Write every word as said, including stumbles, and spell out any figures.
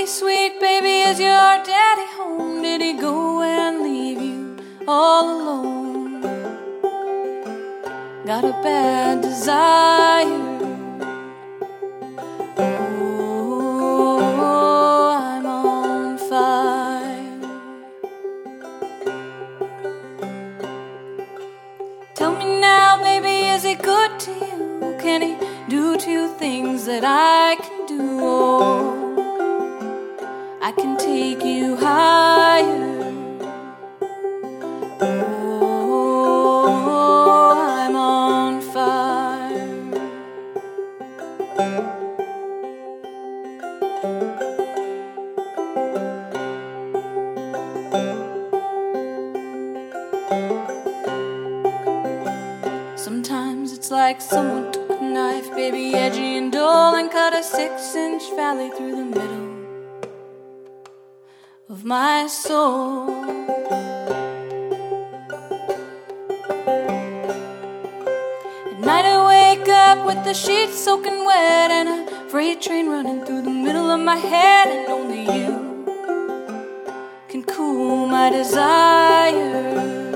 sweet baby, is your daddy home? Did he go and leave you all alone? Got a bad desire. Oh, I'm on fire. Tell me now, baby, is he good to you? Can he do to you things that I can do? Oh, I can take you higher. Oh, I'm on fire. Sometimes it's like someone took a knife, baby, edgy and dull, and cut a six-inch valley through the middle of my soul. At night I wake up with the sheets soaking wet and a freight train running through the middle of my head, and only you can cool my desire.